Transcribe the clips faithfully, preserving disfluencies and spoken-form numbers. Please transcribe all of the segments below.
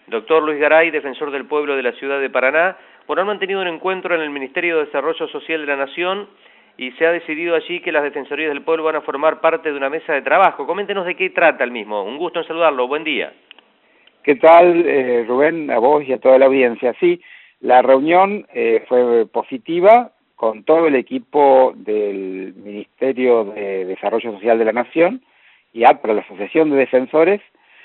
Doctor Luis Garay, defensor del pueblo de la ciudad de Paraná, bueno, han mantenido un encuentro en el Ministerio de Desarrollo Social de la Nación y se ha decidido allí que las Defensorías del Pueblo van a formar parte de una mesa de trabajo. Coméntenos de qué trata el mismo. Un gusto en saludarlo. Buen día. ¿Qué tal, eh, Rubén, a vos y a toda la audiencia? Sí, la reunión eh, fue positiva con todo el equipo del Ministerio de Desarrollo Social de la Nación y A P R A, la Asociación de Defensores,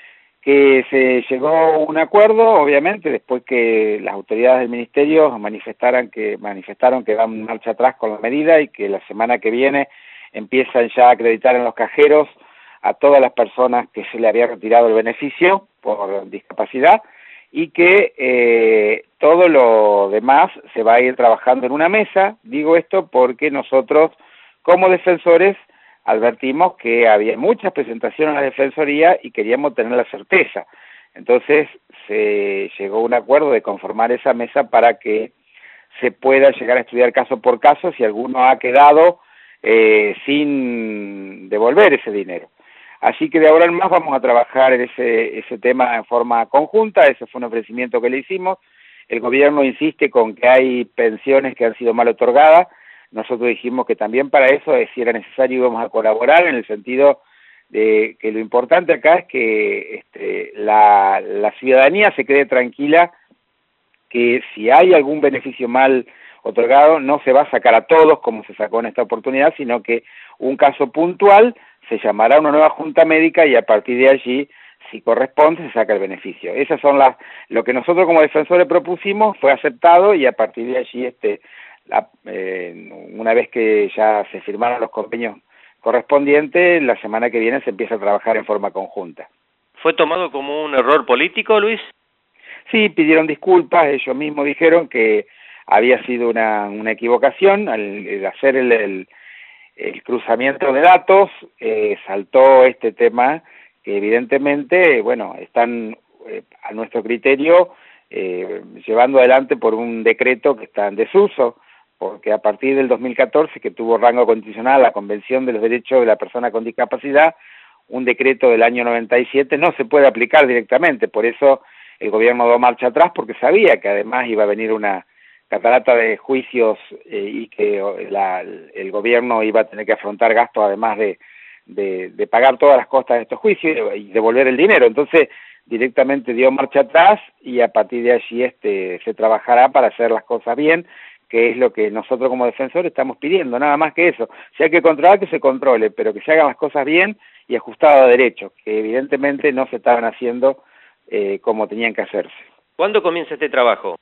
que se llegó a un acuerdo, obviamente, después que las autoridades del Ministerio manifestaran que, manifestaron que dan marcha atrás con la medida y que la semana que viene empiezan ya a acreditar en los cajeros a todas las personas que se le había retirado el beneficio por discapacidad y que eh, todo lo demás se va a ir trabajando en una mesa. Digo esto porque nosotros, como defensores, advertimos que había muchas presentaciones en la Defensoría y queríamos tener la certeza. Entonces se llegó a un acuerdo de conformar esa mesa para que se pueda llegar a estudiar caso por caso si alguno ha quedado eh, sin devolver ese dinero. Así que de ahora en más vamos a trabajar en ese, ese tema en forma conjunta. Ese fue un ofrecimiento que le hicimos. El gobierno insiste con que hay pensiones que han sido mal otorgadas. Nosotros dijimos que también para eso, si era necesario, íbamos a colaborar en el sentido de que lo importante acá es que este, la, la ciudadanía se quede tranquila que si hay algún beneficio mal otorgado no se va a sacar a todos como se sacó en esta oportunidad, sino que un caso puntual se llamará a una nueva junta médica y a partir de allí, si corresponde, se saca el beneficio. Esas son las, lo que nosotros como defensores propusimos, fue aceptado y a partir de allí, este, la, eh, una vez que ya se firmaron los convenios correspondientes, la semana que viene se empieza a trabajar en forma conjunta. ¿Fue tomado como un error político, Luis? Sí, pidieron disculpas, ellos mismos dijeron que había sido una, una equivocación al, al hacer el, el el cruzamiento de datos, eh, saltó este tema que evidentemente, bueno, están eh, a nuestro criterio eh, llevando adelante por un decreto que está en desuso, porque a partir del dos mil catorce, que tuvo rango constitucional la Convención de los Derechos de la Persona con Discapacidad, un decreto del año noventa y siete no se puede aplicar directamente, por eso el gobierno dio marcha atrás, porque sabía que además iba a venir una catarata de juicios eh, y que la, el gobierno iba a tener que afrontar gastos además de, de, de pagar todas las costas de estos juicios y devolver el dinero. Entonces directamente dio marcha atrás y a partir de allí este, se trabajará para hacer las cosas bien, que es lo que nosotros como defensores estamos pidiendo, nada más que eso. Si hay que controlar, que se controle, pero que se hagan las cosas bien y ajustado a derecho, que evidentemente no se estaban haciendo eh, como tenían que hacerse. ¿Cuándo comienza este trabajo?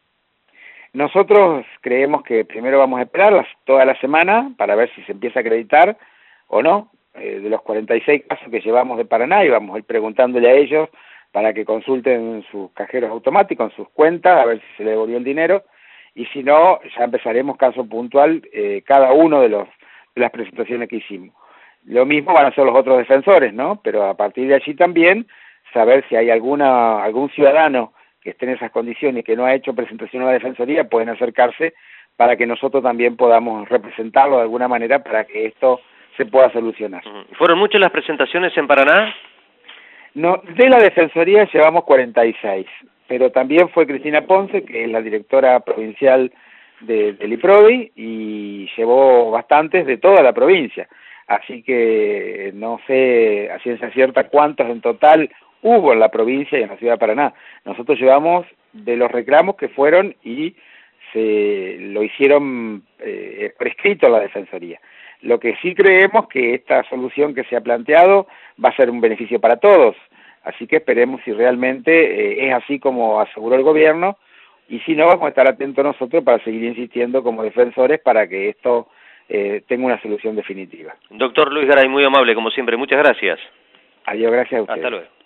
Nosotros creemos que primero vamos a esperar las, toda la semana para ver si se empieza a acreditar o no, eh, de los cuarenta y seis casos que llevamos de Paraná, y vamos a ir preguntándole a ellos para que consulten sus cajeros automáticos, en sus cuentas, a ver si se le devolvió el dinero, y si no, ya empezaremos caso puntual eh, cada uno de, los, de las presentaciones que hicimos. Lo mismo van a hacer los otros defensores, ¿no? Pero a partir de allí también saber si hay alguna algún ciudadano que esté en esas condiciones y que no ha hecho presentación a la Defensoría, pueden acercarse para que nosotros también podamos representarlo de alguna manera para que esto se pueda solucionar. ¿Fueron muchas las presentaciones en Paraná? No, de la Defensoría llevamos cuarenta y seis, pero también fue Cristina Ponce, que es la directora provincial de, del IPRODI, y llevó bastantes de toda la provincia. Así que no sé a ciencia cierta cuántos en total hubo en la provincia y en la ciudad de Paraná. Nosotros llevamos de los reclamos que fueron y se lo hicieron eh, prescrito a la Defensoría. Lo que sí creemos que esta solución que se ha planteado va a ser un beneficio para todos, así que esperemos si realmente eh, es así como aseguró el gobierno, y si no, vamos a estar atentos nosotros para seguir insistiendo como defensores para que esto eh, tenga una solución definitiva. Doctor Luis Garay, muy amable como siempre, muchas gracias. Adiós, gracias a ustedes. Hasta luego.